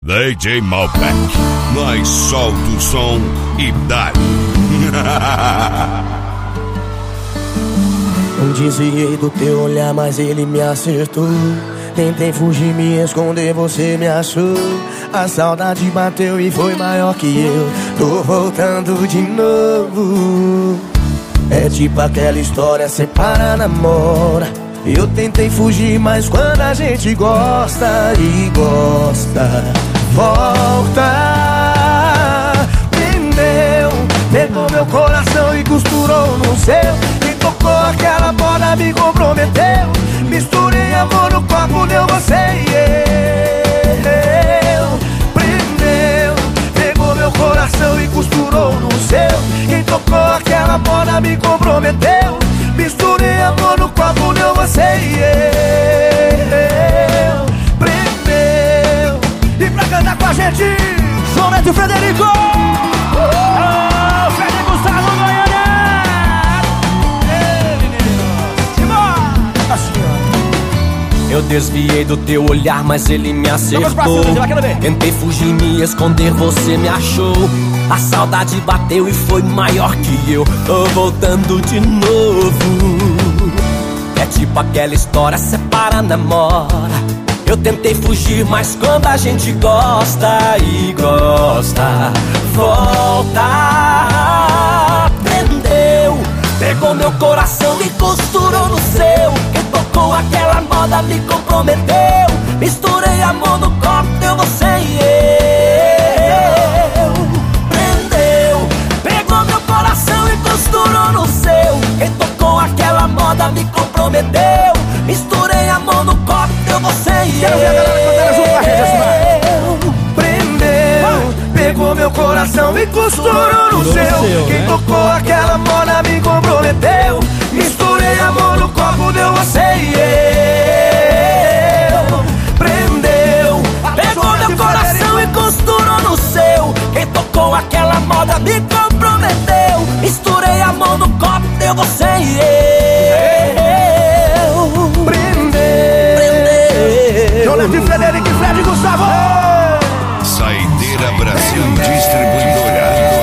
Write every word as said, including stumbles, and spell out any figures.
D J Malbec, nós solta o som e dá. Não desviei do teu olhar, mas ele me acertou. Tentei fugir, me esconder, você me achou. A saudade bateu e foi maior que eu. Tô voltando de novo. É tipo aquela história, separa, namora. Eu tentei fugir, mas quando a gente gosta e gosta, volta. Prendeu, pegou meu coração e costurou no seu. Me tocou aquela bola, me comprometeu. Misturei amor no copo, deu você e eu. Prendeu, pegou meu coração e costurou no seu. Quem tocou aquela bola me comprometeu. Misturei amor no copo, deu você e eu. Prendeu. E pra cantar com a gente, João Neto e Frederico. Oh, Frederico Gustavo Goiânia. Ei, meninos, simbora. Assim, ó. Eu desviei do teu olhar, mas ele me acertou. Tentei fugir, me esconder, você me achou. A saudade bateu e foi maior que eu. Tô voltando de novo. É tipo aquela história, separa, namora. Eu tentei fugir, mas quando a gente gosta e gosta, volta. Prendeu, pegou meu coração e costurou no seu. Quem tocou aquela moda me comprometeu. Misturei amor no copo, deu você e eu. Prendeu, pegou meu coração e costurou no seu. Quem tocou aquela moda me comprometeu. Misturei amor no copo, deu você e eu. Prendeu, pegou meu coração e costurou no seu. Quem tocou aquela moda me comprometeu. Misturei amor no copo, deu você e eu. Prendeu, pegou meu coração e costurou no seu. Quem tocou aquela moda me comprometeu. Misturei amor no copo, deu você e eu. Prendeu, prendeu. João Neto e Frederico e Fred Gustavo. Saideira Brasil Distribuidora.